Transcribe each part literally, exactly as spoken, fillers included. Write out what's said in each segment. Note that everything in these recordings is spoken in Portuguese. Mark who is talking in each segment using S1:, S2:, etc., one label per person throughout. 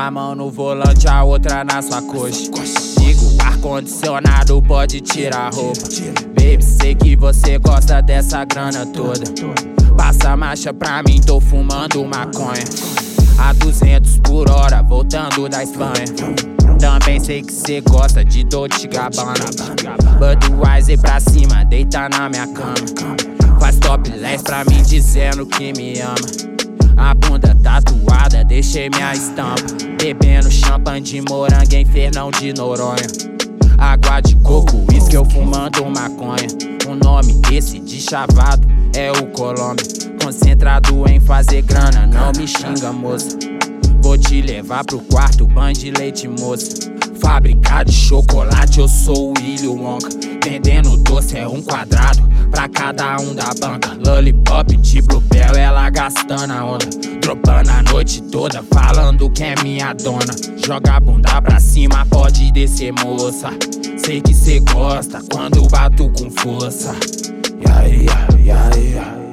S1: a mão no volante, a outra na sua coxa. Liga o ar-condicionado, pode tirar a roupa. Baby, sei que você gosta dessa grana toda. Passa a marcha pra mim, tô fumando maconha a duzentos por hora, voltando da Espanha. Também sei que cê gosta de Dolce Gabbana. Budweiser pra cima, deita na minha cama. Faz topless pra mim dizendo que me ama. A bunda tatuada, deixei minha estampa. Bebendo champanhe de morango em Fernão de Noronha. Água de coco, isso que eu fumando maconha. O nome desse de chavado é o Colômbia. Concentrado em fazer grana, não me xinga, moça. Vou te levar pro quarto, banho de leite, moça. Fábrica de chocolate, eu sou o Willy Wonka. Vendendo doce é um quadrado pra cada um da banca. Lollipop de Bluebell, ela gastando a onda. Dropando a noite toda, falando que é minha dona. Joga a bunda pra cima, pode descer, moça. Sei que cê gosta quando bato com força. Ya, ya, ya, ya.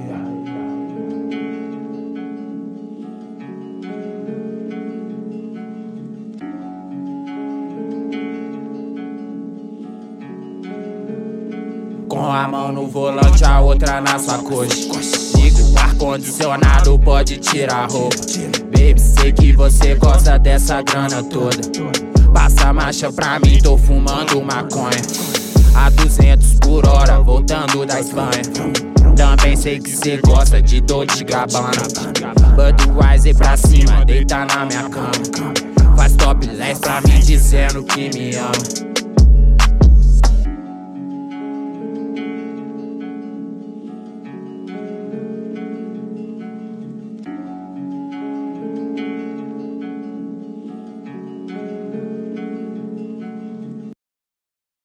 S1: Com a mão no volante, a outra na sua coxa. Liga o ar-condicionado, pode tirar a roupa. Baby, sei que você gosta dessa grana toda. Passa a marcha pra mim, tô fumando maconha a duzentos por hora, voltando da Espanha. Também sei que cê gosta de Dolce Gabbana. Budweiser pra cima, deita na minha cama. Faz topless pra mim dizendo que me ama.